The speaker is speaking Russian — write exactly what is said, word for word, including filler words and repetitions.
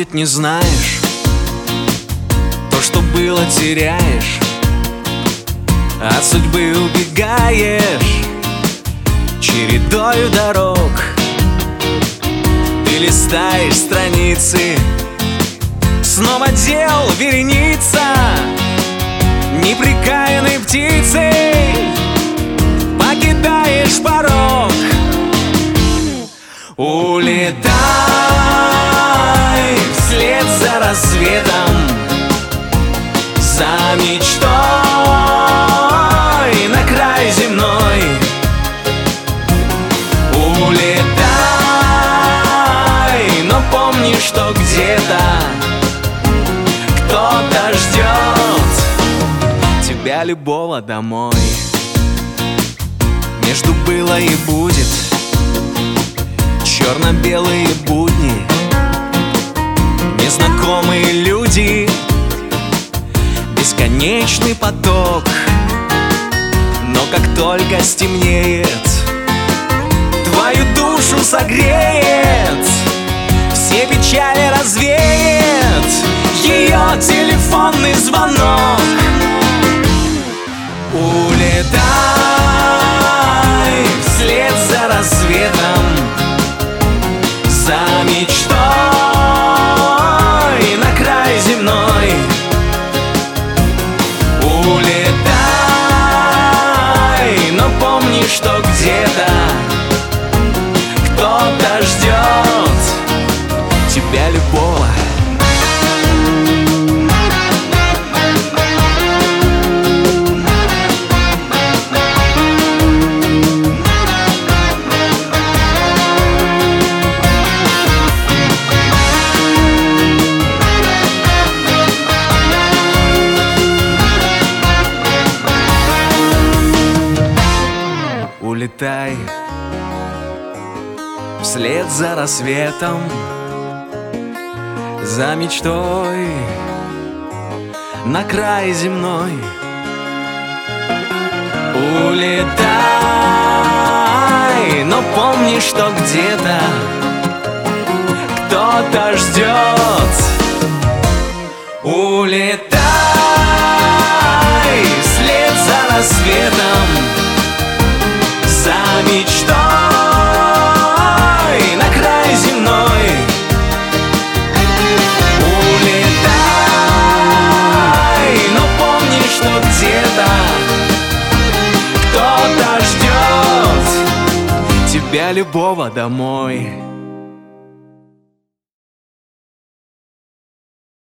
будет, не знаешь. То, что было, теряешь, от судьбы убегаешь чередою дорог. Ты листаешь страницы, снова дел вереница, неприкаянной птицей покидаешь порог. Улетай вслед за рассветом, за мечтой на край земной. Улетай, но помни, что где-то кто-то ждет тебя любого домой. Между было и будет черно-белые будни, незнакомые люди, бесконечный поток. Но как только стемнеет, твою душу согреет, все печали развеет ее телефонный звонок. Улетай вслед за рассветом, за мечтой на край земной. Улетай, но помни, что где-то кто-то ждет тебя любого. Улетай вслед за рассветом, за мечтой на край земной. Улетай, но помни, что где-то кто-то ждет. Улетай вслед за рассветом, за мечтой на край земной. Улетай, но помни, что где-то кто-то ждет тебя любого домой.